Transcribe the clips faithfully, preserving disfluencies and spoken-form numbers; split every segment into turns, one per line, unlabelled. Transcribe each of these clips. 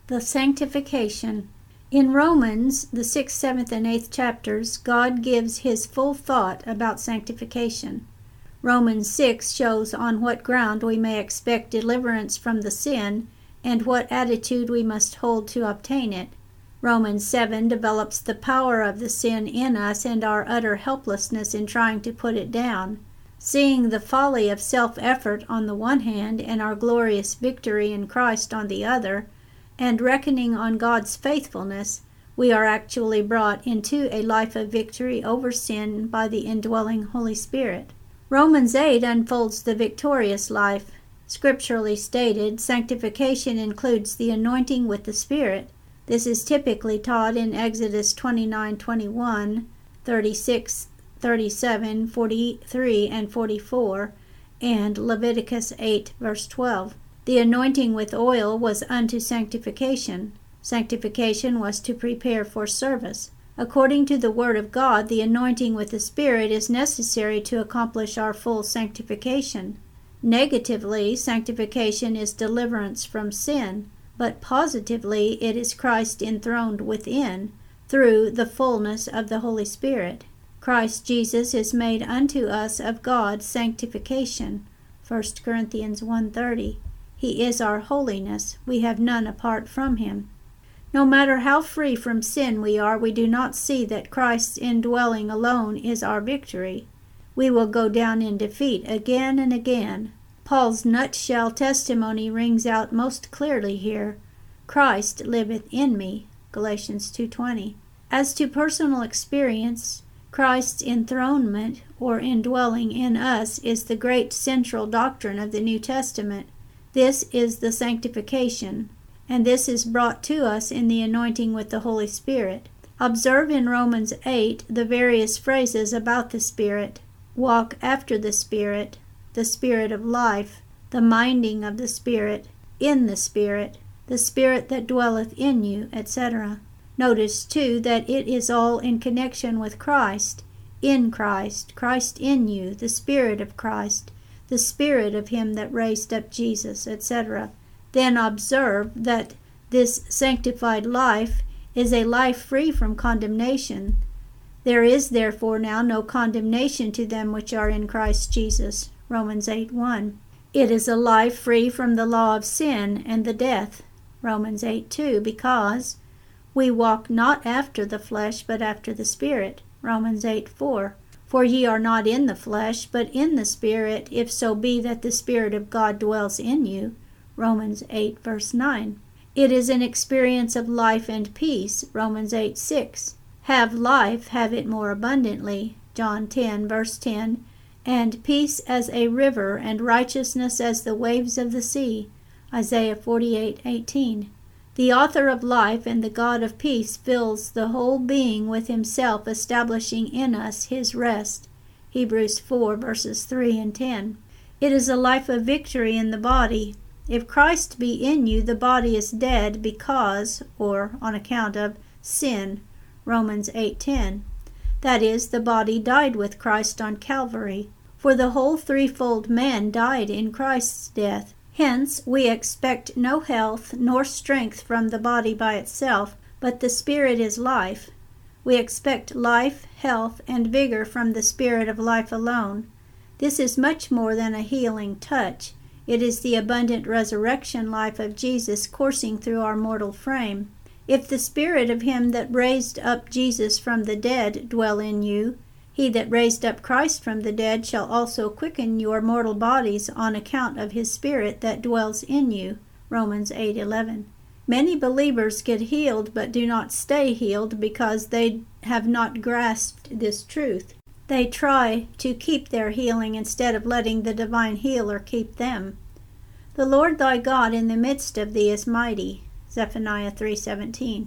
The sanctification. In Romans, the sixth, seventh, and eighth chapters, God gives his full thought about sanctification. Romans six shows on what ground we may expect deliverance from the sin and what attitude we must hold to obtain it. Romans seven develops the power of the sin in us and our utter helplessness in trying to put it down. Seeing the folly of self-effort on the one hand and our glorious victory in Christ on the other, and reckoning on God's faithfulness, we are actually brought into a life of victory over sin by the indwelling Holy Spirit. Romans eight unfolds the victorious life. Scripturally stated, sanctification includes the anointing with the Spirit. This is typically taught in Exodus twenty-nine twenty-one, thirty-six, thirty-seven, forty-three, and forty-four, and Leviticus eight verse twelve. The anointing with oil was unto sanctification. Sanctification was to prepare for service. According to the Word of God, the anointing with the Spirit is necessary to accomplish our full sanctification. Negatively, sanctification is deliverance from sin, but positively it is Christ enthroned within through the fullness of the Holy Spirit. Christ Jesus is made unto us of God sanctification. First Corinthians one thirty. He is our holiness. We have none apart from him. No matter how free from sin we are, we do not see that Christ's indwelling alone is our victory. We will go down in defeat again and again. Paul's nutshell testimony rings out most clearly here. Christ liveth in me, Galatians two twenty. As to personal experience, Christ's enthronement or indwelling in us is the great central doctrine of the New Testament. This is the sanctification, and this is brought to us in the anointing with the Holy Spirit. Observe in Romans eight the various phrases about the Spirit. Walk after the Spirit, the Spirit of life, the minding of the Spirit, in the Spirit, the Spirit that dwelleth in you, et cetera. Notice, too, that it is all in connection with Christ, in Christ, Christ in you, the Spirit of Christ, the Spirit of him that raised up Jesus, et cetera. Then observe that this sanctified life is a life free from condemnation. There is therefore now no condemnation to them which are in Christ Jesus. Romans eight one. It is a life free from the law of sin and the death. Romans eight two. Because we walk not after the flesh, but after the Spirit. Romans eight four. For ye are not in the flesh, but in the Spirit, if so be that the Spirit of God dwells in you. Romans eight verse nine. It is an experience of life and peace. Romans eight six. Have life, have it more abundantly. John ten verse ten. And peace as a river, and righteousness as the waves of the sea. Isaiah forty-eight eighteen. The author of life and the God of peace fills the whole being with himself, establishing in us his rest. Hebrews four verses three and ten. It is a life of victory in the body. If Christ be in you, the body is dead because, or on account of, sin. Romans eight ten. That is, the body died with Christ on Calvary. For the whole threefold man died in Christ's death. Hence, we expect no health nor strength from the body by itself, but the Spirit is life. We expect life, health, and vigor from the Spirit of life alone. This is much more than a healing touch. It is the abundant resurrection life of Jesus coursing through our mortal frame. If the Spirit of him that raised up Jesus from the dead dwell in you, he that raised up Christ from the dead shall also quicken your mortal bodies on account of his Spirit that dwells in you. Romans eight eleven. Many believers get healed but do not stay healed because they have not grasped this truth. They try to keep their healing instead of letting the divine healer keep them. The Lord thy God in the midst of thee is mighty. Zephaniah three seventeen.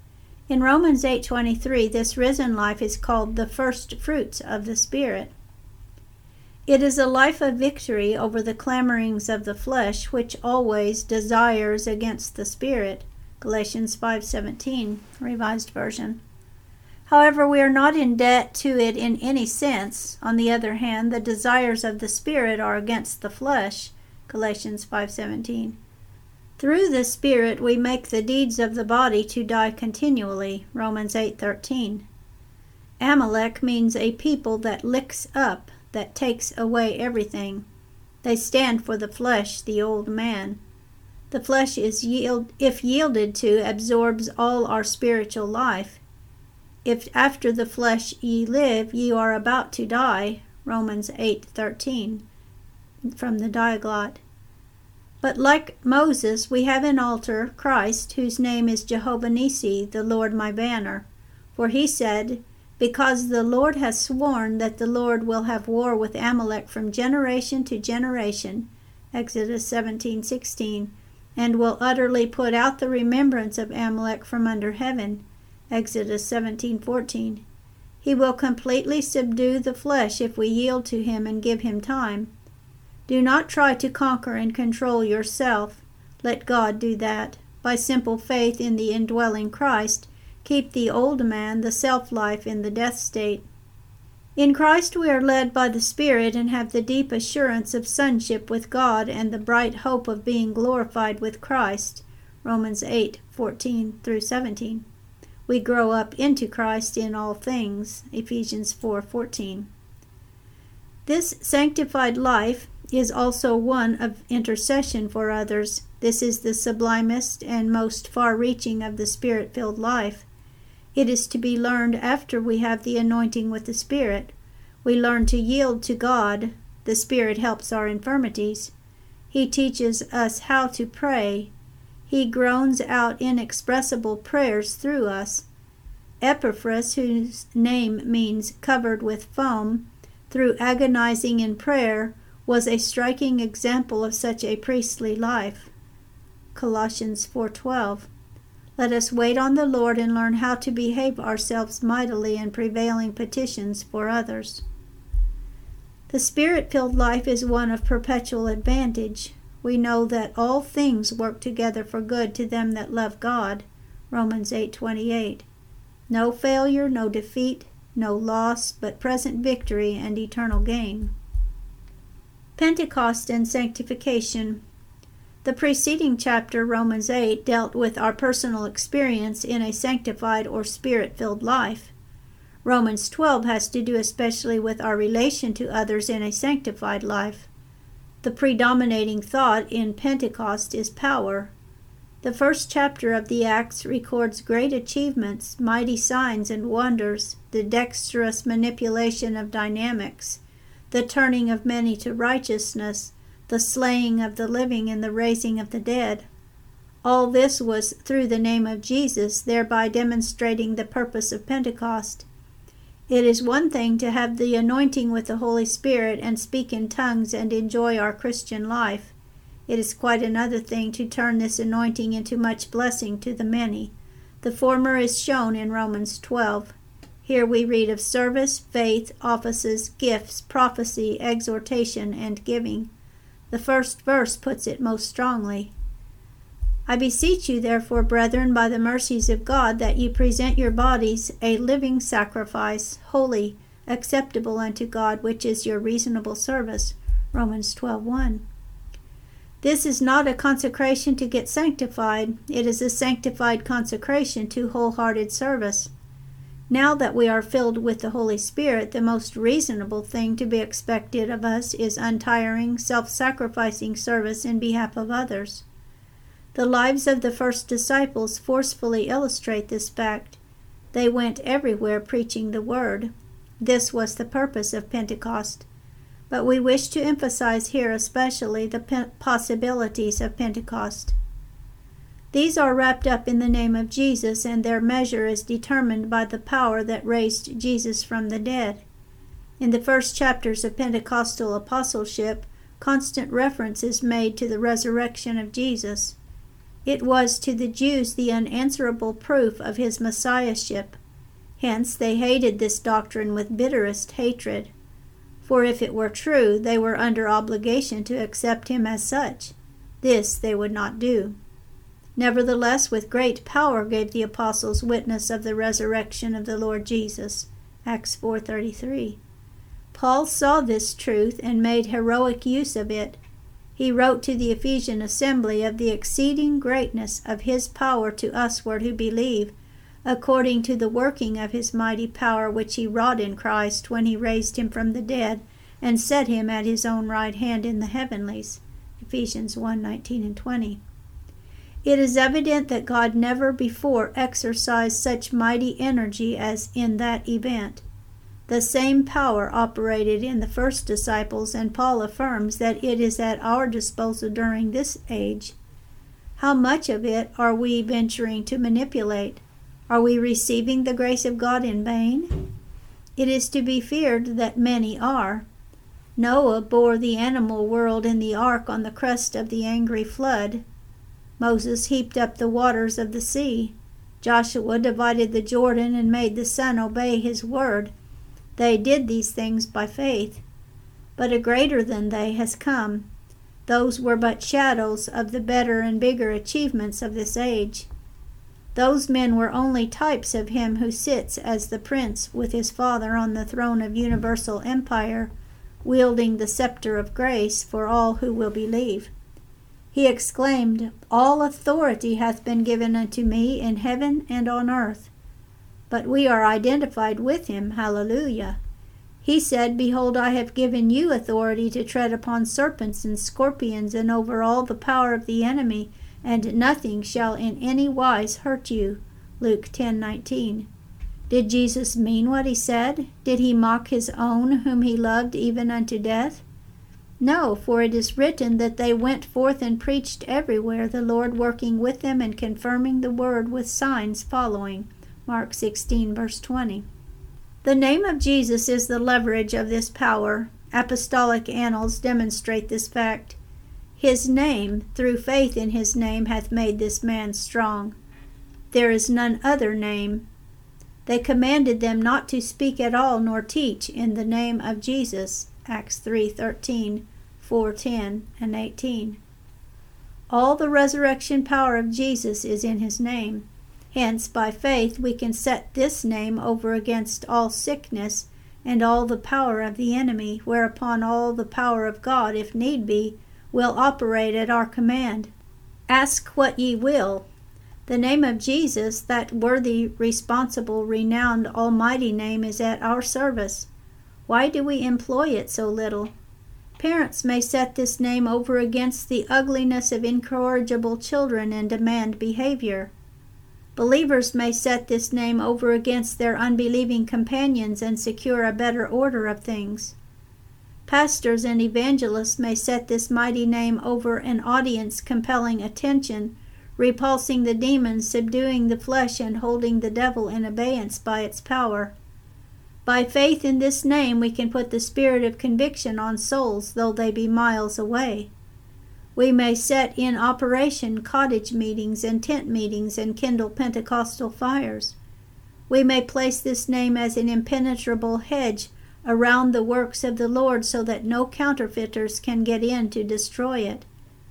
In Romans eight twenty-three, this risen life is called the first fruits of the Spirit. It is a life of victory over the clamorings of the flesh, which always desires against the Spirit. Galatians five seventeen, Revised Version. However, we are not in debt to it in any sense. On the other hand, the desires of the Spirit are against the flesh. Galatians five seventeen. Through the Spirit we make the deeds of the body to die continually, Romans eight thirteen. Amalek means a people that licks up, that takes away everything. They stand for the flesh, the old man. The flesh is yield, if yielded to, absorbs all our spiritual life. If after the flesh ye live, ye are about to die, Romans eight thirteen, from the Diaglott. But like Moses, we have an altar, Christ, whose name is Jehovah Nissi, the Lord my banner. For he said, because the Lord has sworn that the Lord will have war with Amalek from generation to generation, Exodus seventeen sixteen, and will utterly put out the remembrance of Amalek from under heaven, Exodus seventeen fourteen. He will completely subdue the flesh if we yield to him and give him time. Do not try to conquer and control yourself. Let God do that. By simple faith in the indwelling Christ, keep the old man, the self-life, in the death state. In Christ we are led by the Spirit and have the deep assurance of sonship with God and the bright hope of being glorified with Christ, Romans eight fourteen through seventeen. We grow up into Christ in all things, Ephesians four fourteen. This sanctified life is also one of intercession for others. This is the sublimest and most far-reaching of the Spirit-filled life. It is to be learned after we have the anointing with the Spirit. We learn to yield to God. The Spirit helps our infirmities. He teaches us how to pray. He groans out inexpressible prayers through us. Epaphras, whose name means covered with foam, through agonizing in prayer, was a striking example of such a priestly life. Colossians four twelve. Let us wait on the Lord and learn how to behave ourselves mightily in prevailing petitions for others. The Spirit-filled life is one of perpetual advantage. We know that all things work together for good to them that love God, Romans eight twenty-eight. No failure, no defeat, no loss, but present victory and eternal gain. Pentecost and sanctification. The preceding chapter, Romans eight, dealt with our personal experience in a sanctified or Spirit-filled life. Romans twelve has to do especially with our relation to others in a sanctified life. The predominating thought in Pentecost is power. The first chapter of the Acts records great achievements, mighty signs and wonders, the dexterous manipulation of dynamics, the turning of many to righteousness, the slaying of the living and the raising of the dead. All this was through the name of Jesus, thereby demonstrating the purpose of Pentecost. It is one thing to have the anointing with the Holy Spirit and speak in tongues and enjoy our Christian life. It is quite another thing to turn this anointing into much blessing to the many. The former is shown in Romans twelve. Here we read of service, faith, offices, gifts, prophecy, exhortation, and giving. The first verse puts it most strongly. I beseech you, therefore, brethren, by the mercies of God, that ye present your bodies a living sacrifice, holy, acceptable unto God, which is your reasonable service. Romans twelve one. This is not a consecration to get sanctified. It is a sanctified consecration to wholehearted service. Now that we are filled with the Holy Spirit, the most reasonable thing to be expected of us is untiring, self-sacrificing service in behalf of others. The lives of the first disciples forcefully illustrate this fact. They went everywhere preaching the word. This was the purpose of Pentecost. But we wish to emphasize here especially the pe- possibilities of Pentecost. These are wrapped up in the name of Jesus, and their measure is determined by the power that raised Jesus from the dead. In the first chapters of Pentecostal apostleship, constant reference is made to the resurrection of Jesus. It was to the Jews the unanswerable proof of his messiahship. Hence they hated this doctrine with bitterest hatred. For if it were true, they were under obligation to accept him as such. This they would not do. Nevertheless, with great power gave the apostles witness of the resurrection of the Lord Jesus. Acts four thirty-three. Paul saw this truth and made heroic use of it. he wrote to the Ephesian assembly of the exceeding greatness of his power to usward who believe, according to the working of his mighty power which he wrought in Christ when he raised him from the dead and set him at his own right hand in the heavenlies. Ephesians one nineteen and twenty. It is evident that God never before exercised such mighty energy as in that event. The same power operated in the first disciples, and Paul affirms that it is at our disposal during this age. How much of it are we venturing to manipulate? Are we receiving the grace of God in vain? It is to be feared that many are. Noah bore the animal world in the ark on the crest of the angry flood. Moses heaped up the waters of the sea. Joshua divided the Jordan and made the sun obey his word. They did these things by faith. But a greater than they has come. Those were but shadows of the better and bigger achievements of this age. Those men were only types of him who sits as the prince with his Father on the throne of universal empire, wielding the scepter of grace for all who will believe. He exclaimed, "All authority hath been given unto me in heaven and on earth." But we are identified with him, hallelujah. He said, "Behold, I have given you authority to tread upon serpents and scorpions and over all the power of the enemy, and nothing shall in any wise hurt you." Luke ten nineteen. Did Jesus mean what he said? Did he mock his own whom he loved even unto death? No, for it is written that they went forth and preached everywhere, the Lord working with them and confirming the word with signs following. Mark sixteen, verse twenty. The name of Jesus is the leverage of this power. Apostolic annals demonstrate this fact. His name, through faith in his name, hath made this man strong. There is none other name. They commanded them not to speak at all nor teach in the name of Jesus. Acts three thirteen, four ten, and eighteen. All the resurrection power of Jesus is in his name. Hence, by faith, we can set this name over against all sickness and all the power of the enemy, whereupon all the power of God, if need be, will operate at our command. Ask what ye will. The name of Jesus, that worthy, responsible, renowned, almighty name, is at our service. Why do we employ it so little? Parents may set this name over against the ugliness of incorrigible children and demand behavior. Believers may set this name over against their unbelieving companions and secure a better order of things. Pastors and evangelists may set this mighty name over an audience, compelling attention, repulsing the demons, subduing the flesh, and holding the devil in abeyance by its power. By faith in this name we can put the spirit of conviction on souls, though they be miles away. We may set in operation cottage meetings and tent meetings and kindle Pentecostal fires. We may place this name as an impenetrable hedge around the works of the Lord so that no counterfeiters can get in to destroy it.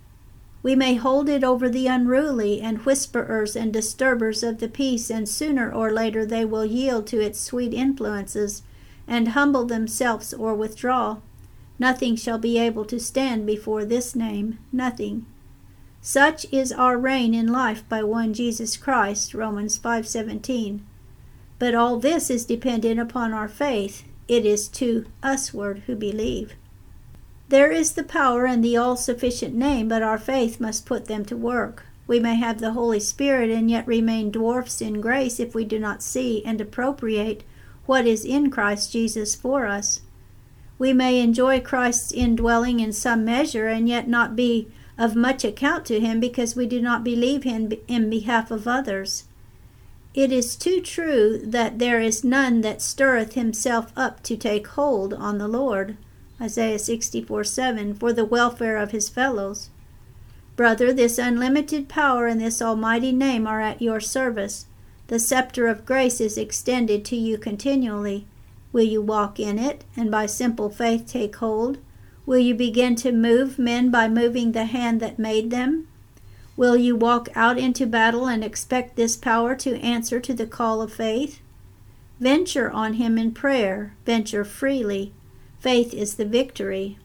We may hold it over the unruly and whisperers and disturbers of the peace, and sooner or later they will yield to its sweet influences and humble themselves or withdraw. Nothing shall be able to stand before this name, nothing. Such is our reign in life by one Jesus Christ, Romans five seventeen. But all this is dependent upon our faith. It is to usward who believe. There is the power and the all-sufficient name, but our faith must put them to work. We may have the Holy Spirit and yet remain dwarfs in grace if we do not see and appropriate what is in Christ Jesus for us. We may enjoy Christ's indwelling in some measure and yet not be of much account to him because we do not believe him in behalf of others. It is too true that there is none that stirreth himself up to take hold on the Lord, Isaiah sixty-four seven, for the welfare of his fellows. Brother, this unlimited power and this almighty name are at your service. The scepter of grace is extended to you continually. Will you walk in it, and by simple faith take hold? Will you begin to move men by moving the hand that made them? Will you walk out into battle and expect this power to answer to the call of faith? Venture on him in prayer. Venture freely. Faith is the victory.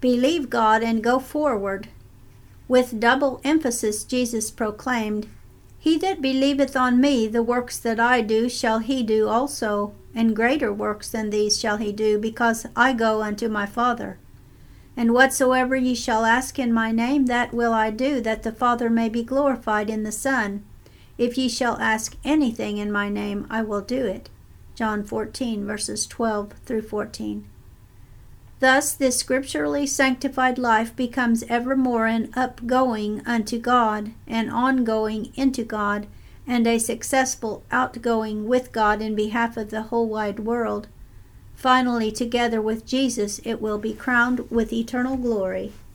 Believe God and go forward. With double emphasis Jesus proclaimed, He that believeth on me, the works that I do shall he do also, and greater works than these shall he do, because I go unto my Father. And whatsoever ye shall ask in my name, that will I do, that the Father may be glorified in the Son. If ye shall ask anything in my name, I will do it. John fourteen, verses twelve through fourteen. Thus this scripturally sanctified life becomes evermore an upgoing unto God, an ongoing into God, and a successful outgoing with God in behalf of the whole wide world. Finally, together with Jesus, it will be crowned with eternal glory.